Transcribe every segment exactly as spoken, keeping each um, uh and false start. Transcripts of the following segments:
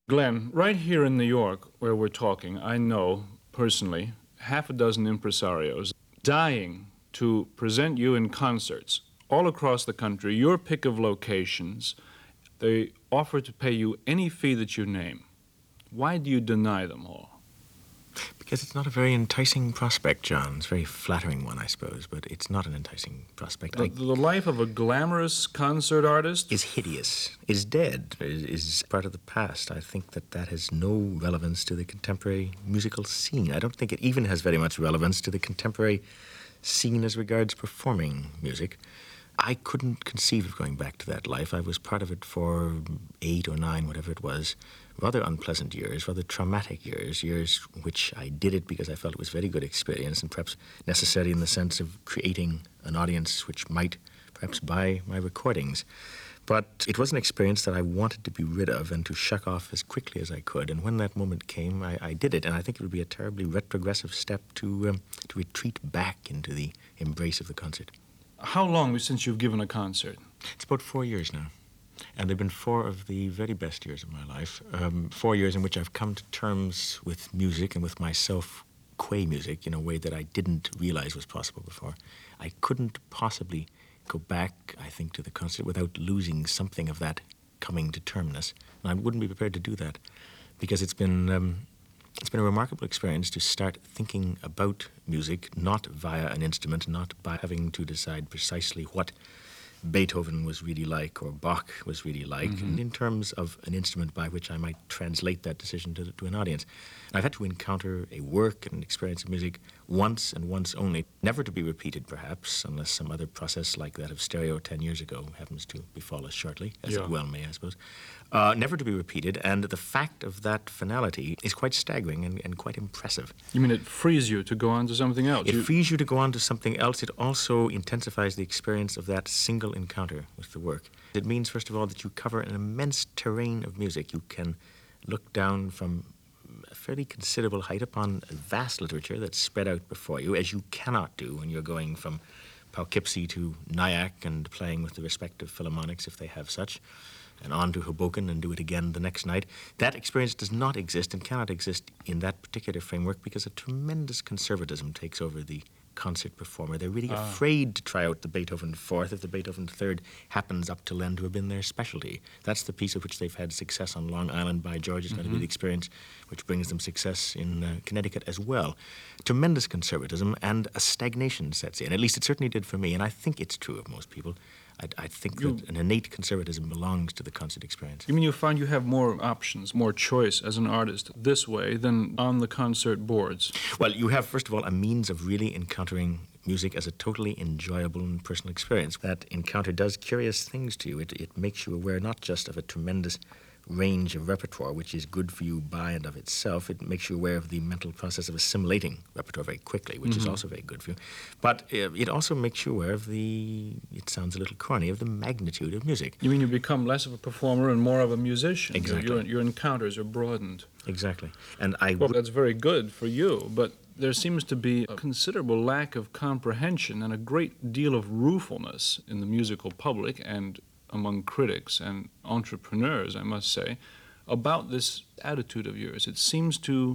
Glenn, right here in New York, where we're talking, I know personally half a dozen impresarios dying to present you in concerts all across the country, your pick of locations. They offer to pay you any fee that you name. Why do you deny them all? Because it's not a very enticing prospect, John. It's a very flattering one, I suppose, but it's not an enticing prospect. The, I, the life of a glamorous concert artist is hideous, is dead, is, is part of the past. I think that that has no relevance to the contemporary musical scene. I don't think it even has very much relevance to the contemporary scene as regards performing music. I couldn't conceive of going back to that life. I was part of it for eight or nine, whatever it was, rather unpleasant years, rather traumatic years, years which I did it because I felt it was a very good experience and perhaps necessary in the sense of creating an audience which might perhaps buy my recordings. But it was an experience that I wanted to be rid of and to shuck off as quickly as I could. And when that moment came, I, I did it. And I think it would be a terribly retrogressive step to, um, to retreat back into the embrace of the concert. How long since you've given a concert? It's about four years now. And they've been four of the very best years of my life. Um, four years in which I've come to terms with music and with myself qua music in a way that I didn't realize was possible before. I couldn't possibly go back, I think, to the concert without losing something of that coming to termness. And I wouldn't be prepared to do that because it's been... Um, It's been a remarkable experience to start thinking about music, not via an instrument, not by having to decide precisely what Beethoven was really like or Bach was really like, mm-hmm. and in terms of an instrument by which I might translate that decision to, to an audience. I've had to encounter a work and an experience of music once and once only, never to be repeated perhaps, unless some other process like that of stereo ten years ago happens to befall us shortly, as yeah. it well may, I suppose. Uh, never to be repeated, and the fact of that finality is quite staggering and, and quite impressive. You mean it frees you to go on to something else? It you... frees you to go on to something else. It also intensifies the experience of that single encounter with the work. It means, first of all, that you cover an immense terrain of music. You can look down from a fairly considerable height upon a vast literature that's spread out before you, as you cannot do when you're going from Poughkeepsie to Nyack and playing with the respective philharmonics, if they have such, and on to Hoboken and do it again the next night. That experience does not exist and cannot exist in that particular framework because a tremendous conservatism takes over the concert performer. They're really ah. afraid to try out the Beethoven Fourth if the Beethoven Third happens up to then to have been their specialty. That's the piece of which they've had success on Long Island by George. It's mm-hmm. going to be the experience which brings them success in uh, Connecticut as well. Tremendous conservatism and a stagnation sets in. At least it certainly did for me, and I think it's true of most people. I, I think you, that an innate conservatism belongs to the concert experience. You mean you find you have more options, more choice as an artist this way than on the concert boards? Well, you have, first of all, a means of really encountering music as a totally enjoyable and personal experience. That encounter does curious things to you. It, it makes you aware not just of a tremendous range of repertoire, which is good for you by and of itself. It makes you aware of the mental process of assimilating repertoire very quickly, which mm-hmm. is also very good for you. But uh, it also makes you aware of the, it sounds a little corny, of the magnitude of music. You mean you become less of a performer and more of a musician? Exactly. Your, your encounters are broadened. Exactly. And I well, that's very good for you, but there seems to be a considerable lack of comprehension and a great deal of ruefulness in the musical public and among critics and entrepreneurs, I must say, about this attitude of yours. It seems to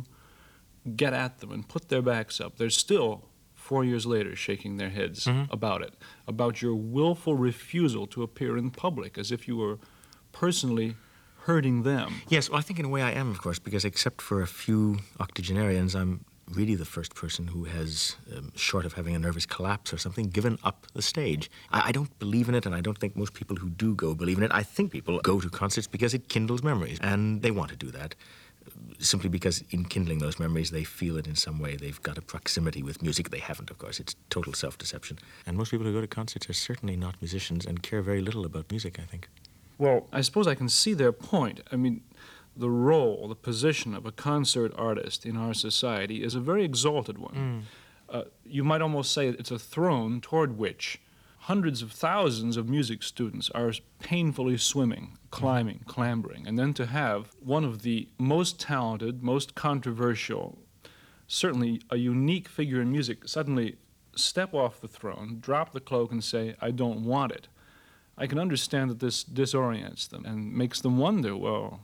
get at them and put their backs up. They're still, four years later, shaking their heads mm-hmm. about it, about your willful refusal to appear in public, as if you were personally hurting them. Yes, well, I think in a way I am, of course, because except for a few octogenarians, I'm really the first person who has, um, short of having a nervous collapse or something, given up the stage. I, I don't believe in it, and I don't think most people who do go believe in it. I think people go to concerts because it kindles memories, and they want to do that, simply because in kindling those memories, they feel it in some way. They've got a proximity with music. They haven't, of course. It's total self-deception. And most people who go to concerts are certainly not musicians and care very little about music, I think. Well, I suppose I can see their point. I mean, the role, the position of a concert artist in our society is a very exalted one. Mm. Uh, you might almost say it's a throne toward which hundreds of thousands of music students are painfully swimming, climbing, mm. clambering, and then to have one of the most talented, most controversial, certainly a unique figure in music suddenly step off the throne, drop the cloak and say, I don't want it. I can understand that this disorients them and makes them wonder, well,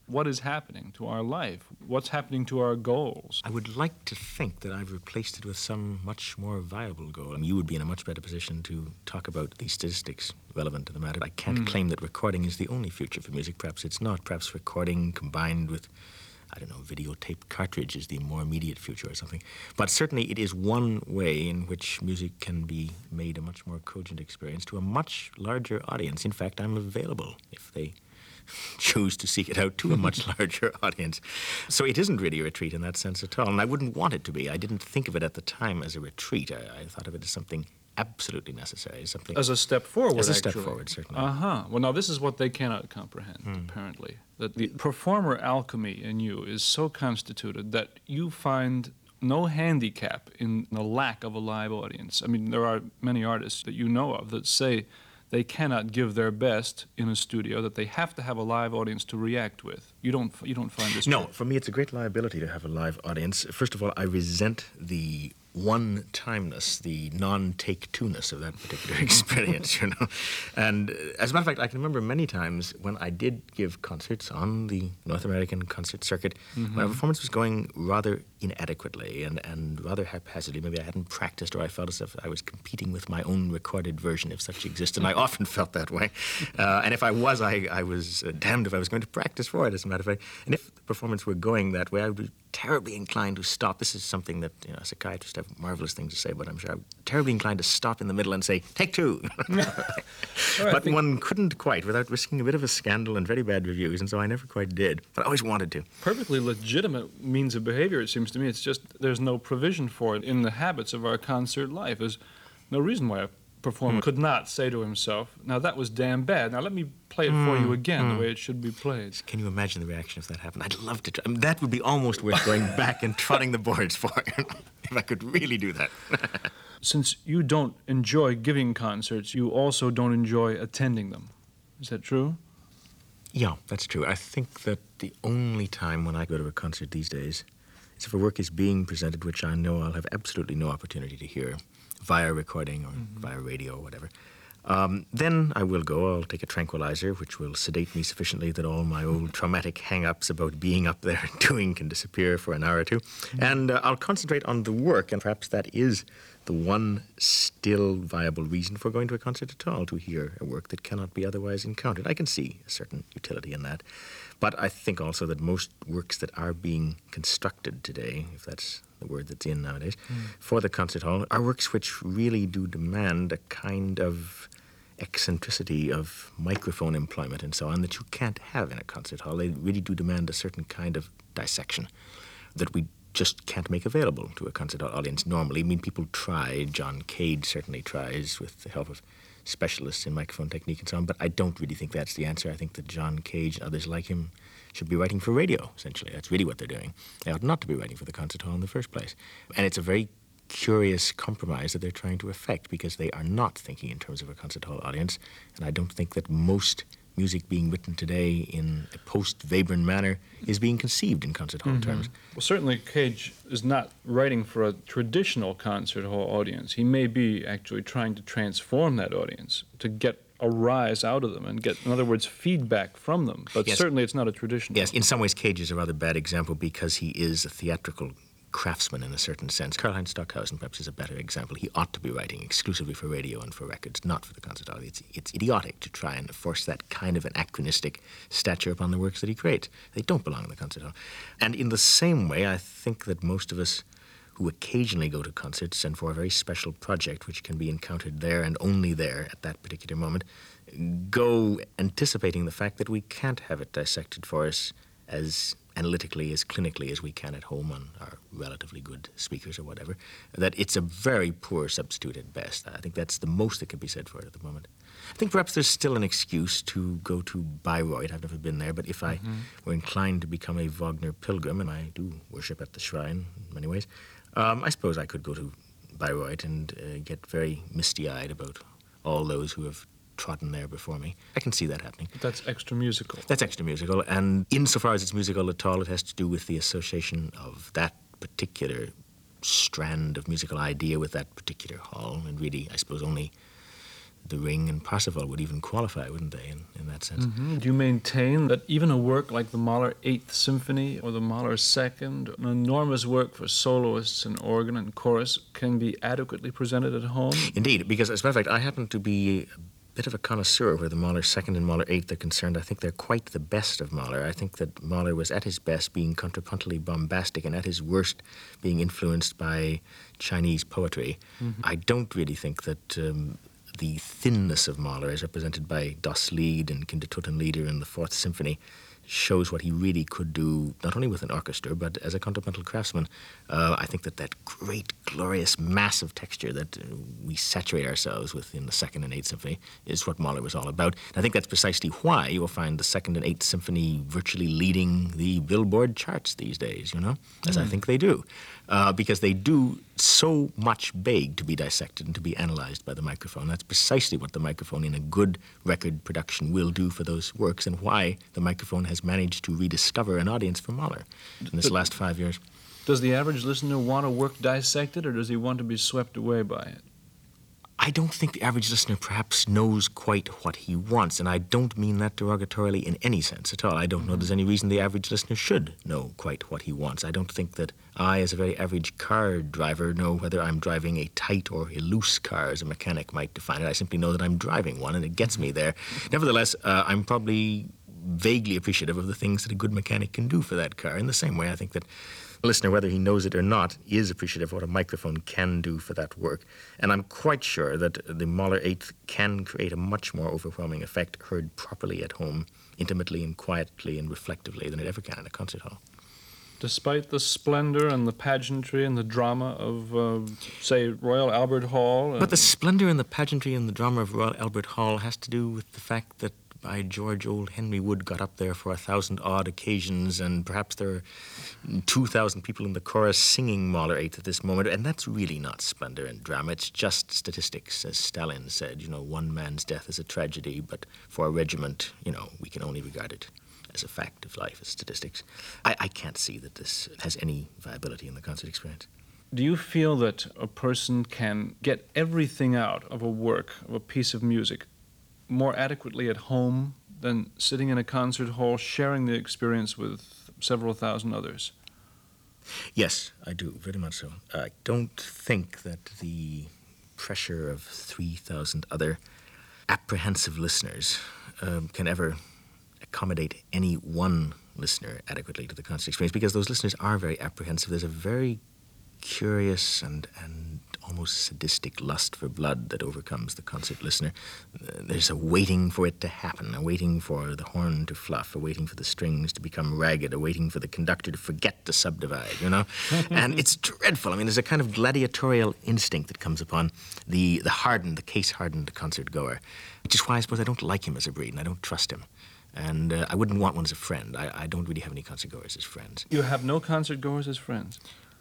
what is happening to our life? What's happening to our goals? I would like to think that I've replaced it with some much more viable goal. And you would be in a much better position to talk about the statistics relevant to the matter. I can't mm. claim that recording is the only future for music. Perhaps it's not. Perhaps recording combined with, I don't know, videotape cartridge is the more immediate future or something. But certainly it is one way in which music can be made a much more cogent experience to a much larger audience. In fact, I'm available if they choose to seek it out to a much larger audience. So it isn't really a retreat in that sense at all. And I wouldn't want it to be. I didn't think of it at the time as a retreat. I, I thought of it as something absolutely necessary. Something as a step forward, As a actually. step forward, certainly. Uh-huh. Well, now, this is what they cannot comprehend, mm. apparently. That the performer alchemy in you is so constituted that you find no handicap in the lack of a live audience. I mean, there are many artists that you know of that say they cannot give their best in a studio, that they have to have a live audience to react with. You don't you don't find this No, true? For me it's a great liability to have a live audience. First of all, I resent the one-timeness, the non-take-two-ness of that particular experience, you know. And uh, as a matter of fact, I can remember many times when I did give concerts on the North American concert circuit, mm-hmm. when a performance was going rather inadequately and, and rather haphazardly. Maybe I hadn't practiced, or I felt as if I was competing with my own recorded version, if such existed, and I often felt that way. Uh, and if I was, I, I was uh, damned if I was going to practice for it, as a matter of fact. And if the performance were going that way, I would be terribly inclined to stop. This is something that, you know, psychiatrists have marvelous things to say, but I'm sure I'm terribly inclined to stop in the middle and say, take two. But one couldn't quite without risking a bit of a scandal and very bad reviews, and so I never quite did. But I always wanted to. Perfectly legitimate means of behavior, it seems to me. It's just there's no provision for it in the habits of our concert life. There's no reason why a performer mm. could not say to himself, now that was damn bad. Now let me play it mm. for you again mm. the way it should be played. Can you imagine the reaction if that happened? I'd love to try. I mean, that would be almost worth going back and trotting the boards for, if I could really do that. Since you don't enjoy giving concerts, you also don't enjoy attending them. Is that true? Yeah, that's true. I think that the only time when I go to a concert these days is if a work is being presented which I know I'll have absolutely no opportunity to hear via recording or mm-hmm. via radio or whatever. Um, then I will go. I'll take a tranquilizer, which will sedate me sufficiently that all my old traumatic hang-ups about being up there and doing can disappear for an hour or two. Mm-hmm. And uh, I'll concentrate on the work, and perhaps that is the one still viable reason for going to a concert at all, to hear a work that cannot be otherwise encountered. I can see a certain utility in that. But I think also that most works that are being constructed today, if that's the word that's in nowadays, mm. for the concert hall, are works which really do demand a kind of eccentricity of microphone employment and so on that you can't have in a concert hall. They really do demand a certain kind of dissection that we just can't make available to a concert hall audience normally. I mean, people try. John Cage certainly tries with the help of specialists in microphone technique and so on, but I don't really think that's the answer. I think that John Cage and others like him should be writing for radio, essentially. That's really what they're doing. They ought not to be writing for the concert hall in the first place. And it's a very curious compromise that they're trying to effect, because they are not thinking in terms of a concert hall audience, and I don't think that most music being written today in a post-Webern manner is being conceived in concert hall mm-hmm. terms. Well, certainly Cage is not writing for a traditional concert hall audience. He may be actually trying to transform that audience, to get a rise out of them and get, in other words, feedback from them. But yes. certainly it's not a traditional. Yes, in some ways Cage is a rather bad example because he is a theatrical craftsman in a certain sense. Karlheinz Stockhausen perhaps is a better example. He ought to be writing exclusively for radio and for records, not for the concert hall. It's, it's idiotic to try and force that kind of anachronistic stature upon the works that he creates. They don't belong in the concert hall. And in the same way, I think that most of us who occasionally go to concerts and for a very special project which can be encountered there and only there at that particular moment, go anticipating the fact that we can't have it dissected for us as analytically, as clinically as we can at home on our relatively good speakers or whatever, that it's a very poor substitute at best. I think that's the most that can be said for it at the moment. I think perhaps there's still an excuse to go to Bayreuth. I've never been there, but if I mm-hmm. were inclined to become a Wagner pilgrim, and I do worship at the shrine in many ways, um, I suppose I could go to Bayreuth and uh, get very misty-eyed about all those who have trodden there before me. I can see that happening. But that's extra musical. That's extra musical, and insofar as it's musical at all, it has to do with the association of that particular strand of musical idea with that particular hall, and really, I suppose, only The Ring and Parsifal would even qualify, wouldn't they, in, in that sense? Mm-hmm. Do you maintain that even a work like the Mahler Eighth Symphony or the Mahler Second, an enormous work for soloists and organ and chorus, can be adequately presented at home? Indeed, because as a matter of fact, I happen to be a bit of a connoisseur where the Mahler Second and Mahler Eighth are concerned. I think they're quite the best of Mahler. I think that Mahler was at his best being contrapuntally bombastic and at his worst being influenced by Chinese poetry. Mm-hmm. I don't really think that um, the thinness of Mahler, as represented by Das Lied and Kindertotenlieder in the Fourth Symphony, shows what he really could do, not only with an orchestra, but as a contrapuntal craftsman. Uh, I think that that great, glorious, massive texture that uh, we saturate ourselves with in the Second and Eighth Symphony is what Mahler was all about. And I think that's precisely why you will find the Second and Eighth Symphony virtually leading the Billboard charts these days, you know, as mm. I think they do. Uh, because they do so much beg to be dissected and to be analyzed by the microphone. That's precisely what the microphone in a good record production will do for those works, and why the microphone has managed to rediscover an audience for Mahler in this but last five years. Does the average listener want a work dissected, or does he want to be swept away by it? I don't think the average listener perhaps knows quite what he wants, and I don't mean that derogatorily in any sense at all. I don't know there's any reason the average listener should know quite what he wants. I don't think that I, as a very average car driver, know whether I'm driving a tight or a loose car, as a mechanic might define it. I simply know that I'm driving one, and it gets me there. Nevertheless, uh, I'm probably vaguely appreciative of the things that a good mechanic can do for that car. In the same way, I think that the listener, whether he knows it or not, is appreciative of what a microphone can do for that work. And I'm quite sure that the Mahler Eighth can create a much more overwhelming effect heard properly at home, intimately and quietly and reflectively, than it ever can in a concert hall. Despite the splendor and the pageantry and the drama of, uh, say, Royal Albert Hall. Uh, but the splendor and the pageantry and the drama of Royal Albert Hall has to do with the fact that by George, old Henry Wood got up there for a thousand odd occasions, and perhaps there are two thousand people in the chorus singing Mahler Eighth at this moment, and that's really not splendor and drama. It's just statistics, as Stalin said. You know, one man's death is a tragedy, but for a regiment, you know, we can only regard it as a fact of life, as statistics. I, I can't see that this has any viability in the concert experience. Do you feel that a person can get everything out of a work, of a piece of music, more adequately at home than sitting in a concert hall sharing the experience with several thousand others? Yes, I do, very much so. I don't think that the pressure of three thousand other apprehensive listeners um, can ever accommodate any one listener adequately to the concert experience, because those listeners are very apprehensive. There's a very curious and, and almost sadistic lust for blood that overcomes the concert listener. Uh, there's a waiting for it to happen, a waiting for the horn to fluff, a waiting for the strings to become ragged, a waiting for the conductor to forget to subdivide, you know? And it's dreadful. I mean, there's a kind of gladiatorial instinct that comes upon the, the hardened, the case-hardened concert goer, which is why I suppose I don't like him as a breed, and I don't trust him. And uh, I wouldn't want one as a friend. I, I don't really have any concert goers as friends. You have no concert goers as friends?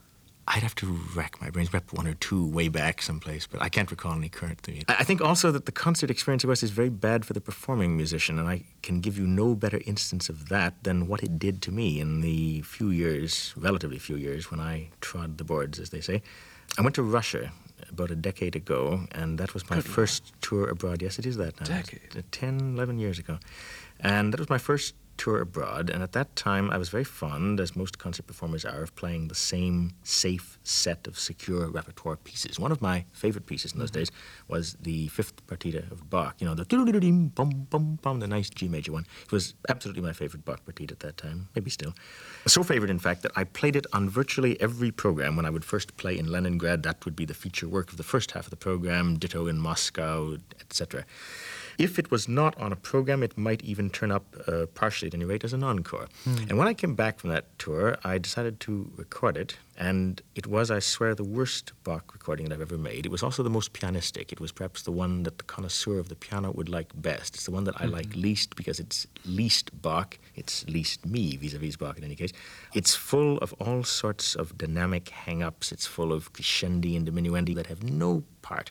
I'd have to rack my brains, perhaps one or two way back someplace, but I can't recall any current three. I think also that the concert experience, of course, is very bad for the performing musician, and I can give you no better instance of that than what it did to me in the few years, relatively few years, when I trod the boards, as they say. I went to Russia about a decade ago, and that was my Good first Lord. tour abroad. Yes, it is that now. Decade. It's ten, eleven years ago. And that was my first tour abroad, and at that time I was very fond, as most concert performers are, of playing the same safe set of secure repertoire pieces. One of my favorite pieces in those mm-hmm. days was the Fifth Partita of Bach, you know, the bum bum bum, the nice G major one. It was absolutely my favorite Bach partita at that time, maybe still. So favorite, in fact, that I played it on virtually every program. When I would first play in Leningrad, that would be the feature work of the first half of the program, ditto in Moscow, et cetera. If it was not on a program, it might even turn up, uh, partially at any rate, as an encore. Mm. And when I came back from that tour, I decided to record it, and it was, I swear, the worst Bach recording that I've ever made. It was also the most pianistic. It was perhaps the one that the connoisseur of the piano would like best. It's the one that I mm-hmm. like least because it's least Bach. It's least me vis-a-vis Bach in any case. It's full of all sorts of dynamic hang-ups. It's full of crescendi and diminuendi that have no part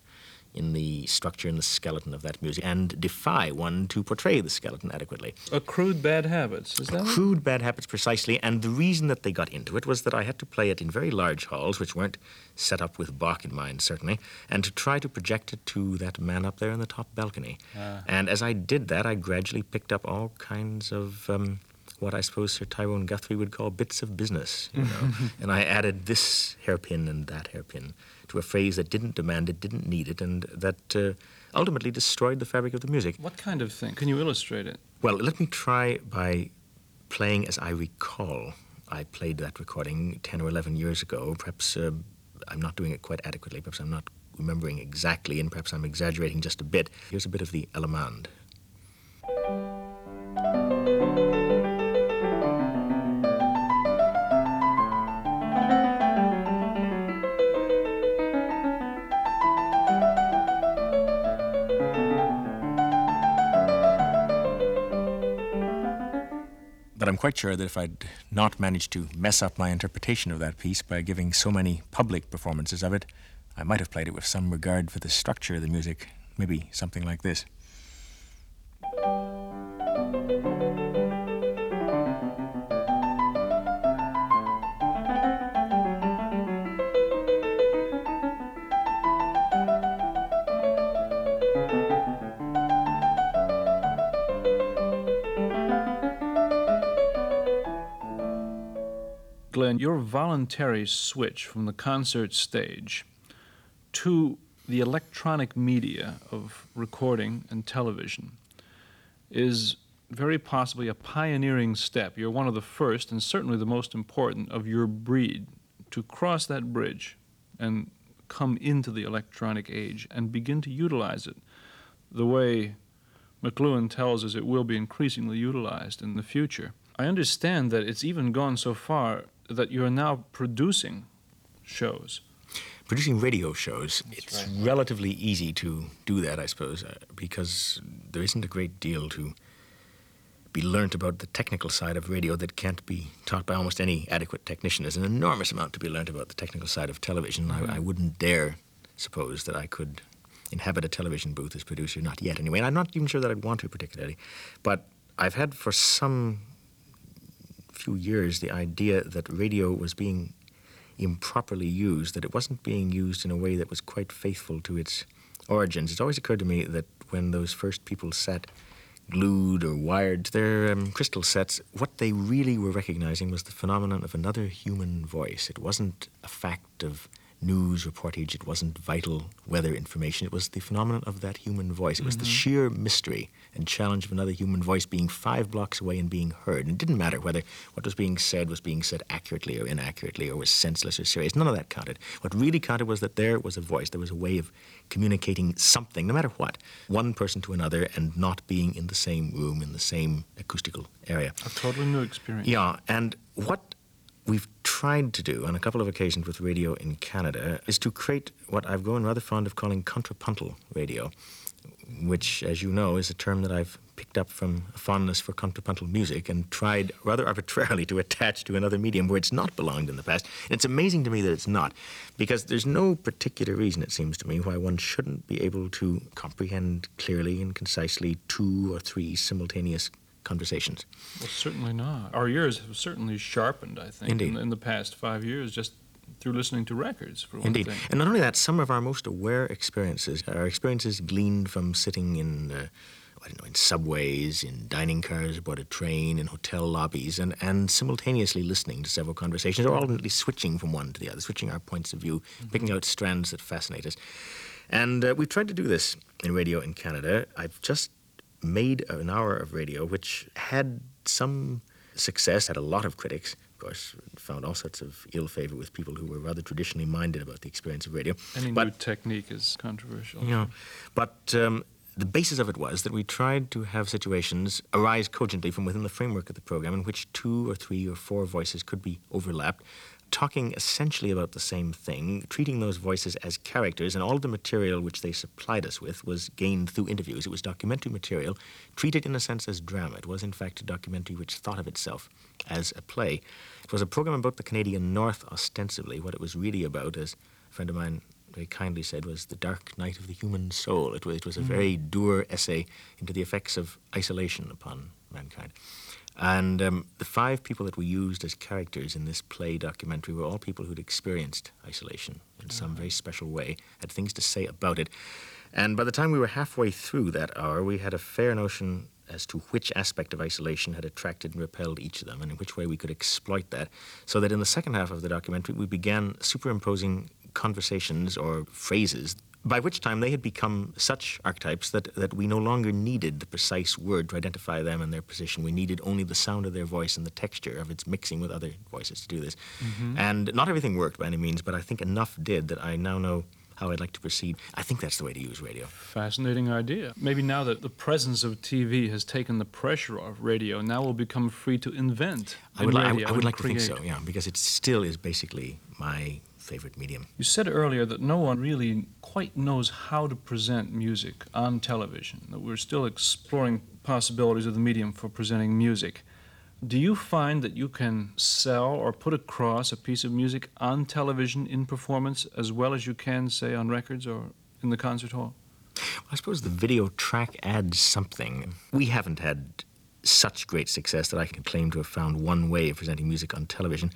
in the structure and the skeleton of that music and defy one to portray the skeleton adequately. Accrued bad habits, is that it? Accrued bad habits, precisely, and the reason that they got into it was that I had to play it in very large halls, which weren't set up with Bach in mind, certainly, and to try to project it to that man up there in the top balcony. Ah. And as I did that, I gradually picked up all kinds of um, what I suppose Sir Tyrone Guthrie would call bits of business, you know. And I added this hairpin and that hairpin to a phrase that didn't demand it, didn't need it, and that uh, ultimately destroyed the fabric of the music. What kind of thing? Can you illustrate it? Well, let me try by playing as I recall. I played that recording ten or eleven years ago. Perhaps uh, I'm not doing it quite adequately. Perhaps I'm not remembering exactly, and perhaps I'm exaggerating just a bit. Here's a bit of the Allemande. But I'm quite sure that if I'd not managed to mess up my interpretation of that piece by giving so many public performances of it, I might have played it with some regard for the structure of the music, maybe something like this. Glenn, your voluntary switch from the concert stage to the electronic media of recording and television is very possibly a pioneering step. You're one of the first, and certainly the most important, of your breed to cross that bridge and come into the electronic age and begin to utilize it the way McLuhan tells us it will be increasingly utilized in the future. I understand that it's even gone so far that you're now producing shows. Producing radio shows, That's it's right. relatively easy to do that, I suppose, uh, because there isn't a great deal to be learnt about the technical side of radio that can't be taught by almost any adequate technician. There's an enormous amount to be learnt about the technical side of television. Mm-hmm. I, I wouldn't dare suppose that I could inhabit a television booth as producer, not yet anyway, and I'm not even sure that I'd want to particularly. But I've had for some few years the idea that radio was being improperly used, that it wasn't being used in a way that was quite faithful to its origins. It's always occurred to me that when those first people sat glued or wired to their um, crystal sets, what they really were recognizing was the phenomenon of another human voice. It wasn't a fact of news reportage, it wasn't vital weather information, it was the phenomenon of that human voice. It was mm-hmm. the sheer mystery and challenge of another human voice being five blocks away and being heard. And it didn't matter whether what was being said was being said accurately or inaccurately or was senseless or serious. None of that counted. What really counted was that there was a voice, there was a way of communicating something, no matter what, one person to another, and not being in the same room, in the same acoustical area. A totally new experience. Yeah, and what we've tried to do on a couple of occasions with radio in Canada is to create what I've grown rather fond of calling contrapuntal radio, which, as you know, is a term that I've picked up from a fondness for contrapuntal music and tried rather arbitrarily to attach to another medium where it's not belonged in the past. And it's amazing to me that it's not, because there's no particular reason, it seems to me, why one shouldn't be able to comprehend clearly and concisely two or three simultaneous conversations. Well, certainly not. Our ears have certainly sharpened, I think, in, in the past five years, just through listening to records, for one Indeed. thing. And not only that, some of our most aware experiences are experiences gleaned from sitting in, uh, I don't know, in subways, in dining cars, aboard a train, in hotel lobbies, and, and simultaneously listening to several conversations, or alternately switching from one to the other, switching our points of view, mm-hmm. picking out strands that fascinate us. And uh, we've tried to do this in radio in Canada. I've just made an hour of radio which had some success, had a lot of critics, of course, found all sorts of ill favor with people who were rather traditionally minded about the experience of radio. Any but, new technique is controversial. You know, but um, the basis of it was that we tried to have situations arise cogently from within the framework of the program in which two or three or four voices could be overlapped, talking essentially about the same thing, treating those voices as characters, and all of the material which they supplied us with was gained through interviews. It was documentary material, treated in a sense as drama. It was, in fact, a documentary which thought of itself as a play. It was a program about the Canadian North, ostensibly. What it was really about, as a friend of mine very kindly said, was The Dark Night of the Human Soul. It was, it was a very dour essay into the effects of isolation upon mankind. And um, the five people that we used as characters in this play documentary were all people who'd experienced isolation in some very special way, had things to say about it. And by the time we were halfway through that hour, we had a fair notion as to which aspect of isolation had attracted and repelled each of them, and in which way we could exploit that, so that in the second half of the documentary we began superimposing conversations or phrases, by which time they had become such archetypes that, that we no longer needed the precise word to identify them and their position. We needed only the sound of their voice and the texture of its mixing with other voices to do this. Mm-hmm. And not everything worked by any means, but I think enough did that I now know how I'd like to proceed. I think that's the way to use radio. Fascinating idea. Maybe now that the presence of T V has taken the pressure off radio, now we'll become free to invent I would, in li- radio I, I would and like create. to think so, yeah, because it still is basically my favorite medium. You said earlier that no one really quite knows how to present music on television, that we're still exploring possibilities of the medium for presenting music. Do you find that you can sell or put across a piece of music on television in performance as well as you can, say, on records or in the concert hall? Well, I suppose the video track adds something. We haven't had such great success that I can claim to have found one way of presenting music on television.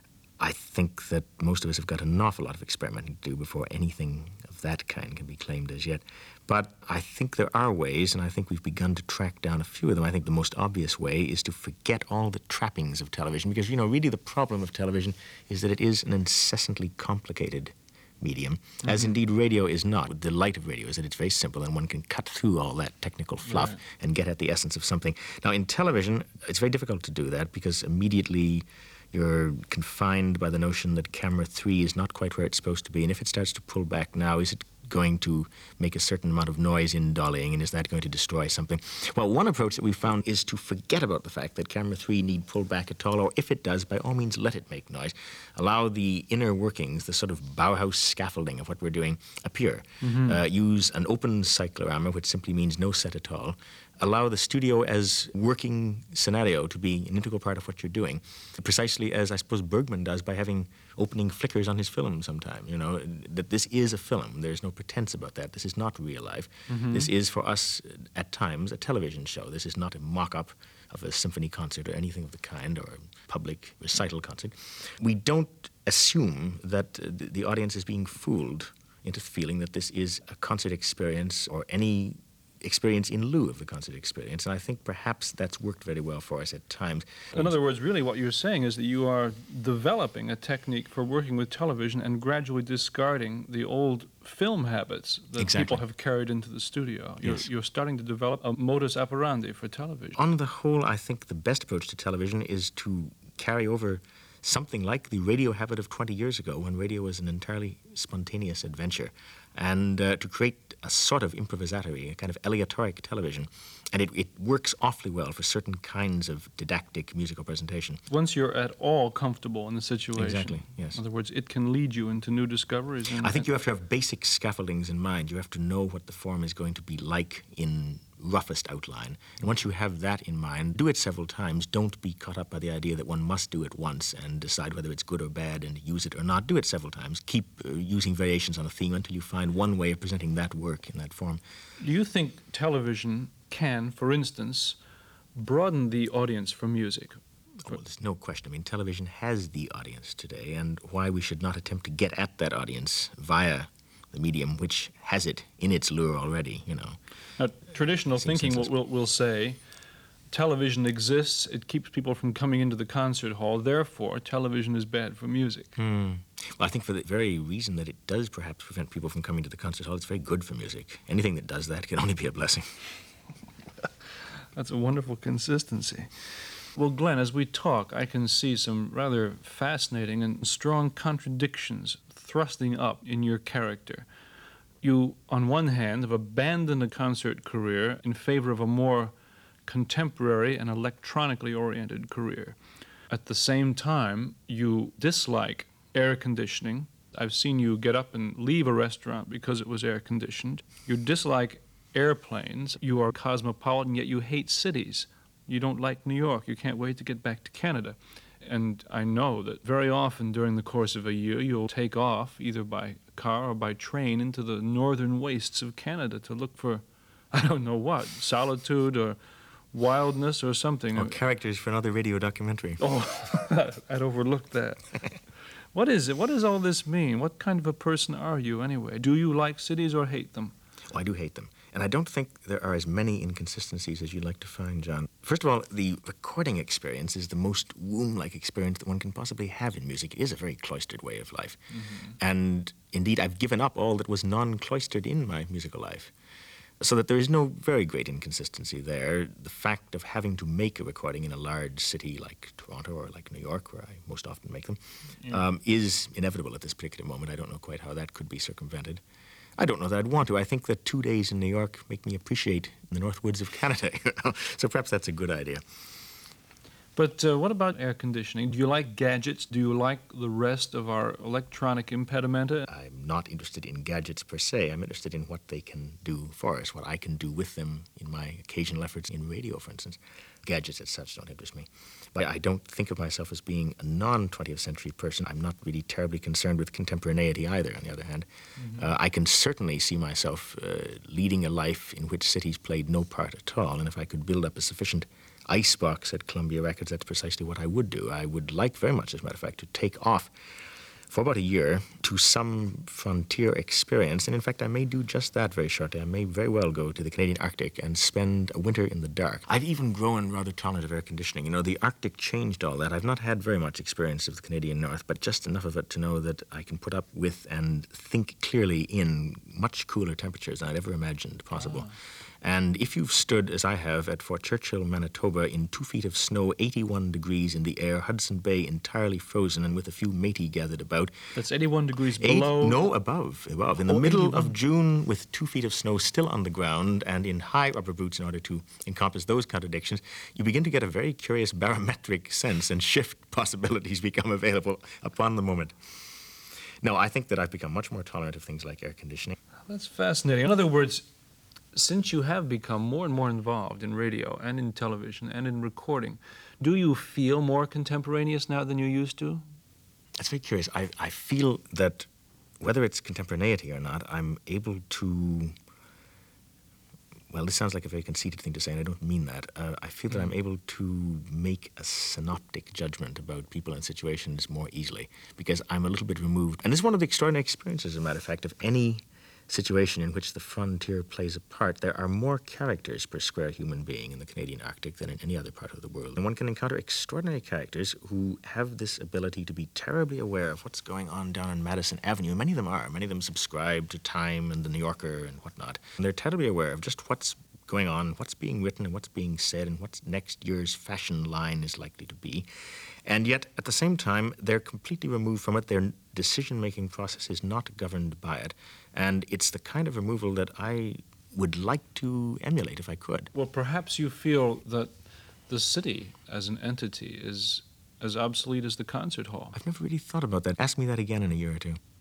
I think that most of us have got an awful lot of experimenting to do before anything of that kind can be claimed as yet. But I think there are ways, and I think we've begun to track down a few of them. I think the most obvious way is to forget all the trappings of television, because, you know, really the problem of television is that it is an incessantly complicated medium, mm-hmm. as indeed radio is not. The delight of radio is that it's very simple and one can cut through all that technical fluff right. and get at the essence of something. Now, in television, it's very difficult to do that because immediately you're confined by the notion that camera three is not quite where it's supposed to be, and if it starts to pull back now, is it going to make a certain amount of noise in dollying, and is that going to destroy something? Well, one approach that we've found is to forget about the fact that camera three need pull back at all, or if it does, by all means let it make noise. Allow the inner workings, the sort of Bauhaus scaffolding of what we're doing, appear. Mm-hmm. Uh, use an open cyclorama, which simply means no set at all. Allow the studio as working scenario to be an integral part of what you're doing, precisely as I suppose Bergman does by having opening flickers on his film sometime, you know, that this is a film. There's no pretense about that. This is not real life. Mm-hmm. This is, for us, at times, a television show. This is not a mock-up of a symphony concert or anything of the kind, or a public recital concert. We don't assume that the, the audience is being fooled into feeling that this is a concert experience or any experience in lieu of the concert experience, and I think perhaps that's worked very well for us at times. In other words, really what you're saying is that you are developing a technique for working with television and gradually discarding the old film habits that exactly. people have carried into the studio. You're, yes. you're starting to develop a modus operandi for television. On the whole, I think the best approach to television is to carry over something like the radio habit of twenty years ago, when radio was an entirely spontaneous adventure, and uh, to create a sort of improvisatory, a kind of aleatoric television. And it, it works awfully well for certain kinds of didactic musical presentation. Once you're at all comfortable in the situation. Exactly, yes. In other words, it can lead you into new discoveries. I think you have to have basic scaffoldings in mind. You have to know what the form is going to be like in roughest outline. And once you have that in mind, do it several times. Don't be caught up by the idea that one must do it once and decide whether it's good or bad and use it or not. Do it several times. Keep uh, using variations on a theme until you find one way of presenting that work in that form. Do you think television can, for instance, broaden the audience for music? Oh, well, there's no question. I mean, television has the audience today, and why we should not attempt to get at that audience via the medium, which has it in its lure already, you know. Now, traditional thinking will, will, will say television exists, it keeps people from coming into the concert hall, therefore television is bad for music. Hmm. Well, I think for the very reason that it does perhaps prevent people from coming to the concert hall, it's very good for music. Anything that does that can only be a blessing. That's a wonderful consistency. Well, Glenn, as we talk, I can see some rather fascinating and strong contradictions thrusting up in your character. You, on one hand, have abandoned a concert career in favor of a more contemporary and electronically oriented career. At the same time, you dislike air conditioning. I've seen you get up and leave a restaurant because it was air conditioned. You dislike airplanes. You are cosmopolitan, yet you hate cities. You don't like New York. You can't wait to get back to Canada. And I know that very often during the course of a year, you'll take off either by car or by train into the northern wastes of Canada to look for, I don't know what, solitude or wildness or something. Or characters for another radio documentary. Oh, I'd overlooked that. What is it? What does all this mean? What kind of a person are you anyway? Do you like cities or hate them? Oh, I do hate them. And I don't think there are as many inconsistencies as you'd like to find, John. First of all, the recording experience is the most womb-like experience that one can possibly have in music. It is a very cloistered way of life. Mm-hmm. And indeed, I've given up all that was non-cloistered in my musical life. So that there is no very great inconsistency there. The fact of having to make a recording in a large city like Toronto or like New York, where I most often make them, yeah. um, is inevitable at this particular moment. I don't know quite how that could be circumvented. I don't know that I'd want to. I think that two days in New York make me appreciate the North Woods of Canada. You know? So perhaps that's a good idea. But uh, what about air conditioning? Do you like gadgets? Do you like the rest of our electronic impedimenta? I'm not interested in gadgets per se. I'm interested in what they can do for us, what I can do with them in my occasional efforts in radio, for instance. Gadgets as such don't interest me. But I don't think of myself as being a non-twentieth century person. I'm not really terribly concerned with contemporaneity either, on the other hand. Mm-hmm. uh, I can certainly see myself uh, leading a life in which cities played no part at all, and if I could build up a sufficient icebox at Columbia Records, that's precisely what I would do. I would like very much, as a matter of fact, to take off for about a year to some frontier experience. And in fact, I may do just that very shortly. I may very well go to the Canadian Arctic and spend a winter in the dark. I've even grown rather tolerant of air conditioning. You know, the Arctic changed all that. I've not had very much experience of the Canadian North, but just enough of it to know that I can put up with and think clearly in much cooler temperatures than I'd ever imagined possible. Ah. And if you've stood, as I have, at Fort Churchill, Manitoba, in two feet of snow, eighty-one degrees in the air, Hudson Bay entirely frozen, and with a few matey gathered about. That's eighty-one degrees eight, below? No, above, above. In the oh, middle eighty-one. Of June, with two feet of snow still on the ground, and in high rubber boots in order to encompass those contradictions, you begin to get a very curious barometric sense, and shift possibilities become available upon the moment. No, I think that I've become much more tolerant of things like air conditioning. That's fascinating. In other words, since you have become more and more involved in radio and in television and in recording, do you feel more contemporaneous now than you used to? That's very curious. I, I feel that whether it's contemporaneity or not, I'm able to, well, this sounds like a very conceited thing to say, and I don't mean that. Uh, I feel that I'm able to make a synoptic judgment about people and situations more easily because I'm a little bit removed. And this is one of the extraordinary experiences, as a matter of fact, of any situation in which the frontier plays a part. There are more characters per square human being in the Canadian Arctic than in any other part of the world. And one can encounter extraordinary characters who have this ability to be terribly aware of what's going on down on Madison Avenue. Many of them are. Many of them subscribe to Time and the New Yorker and whatnot. And they're terribly aware of just what's going on, what's being written and what's being said, and what next year's fashion line is likely to be. And yet, at the same time, they're completely removed from it. Their decision-making process is not governed by it. And it's the kind of removal that I would like to emulate if I could. Well, perhaps you feel that the city as an entity is as obsolete as the concert hall. I've never really thought about that. Ask me that again in a year or two.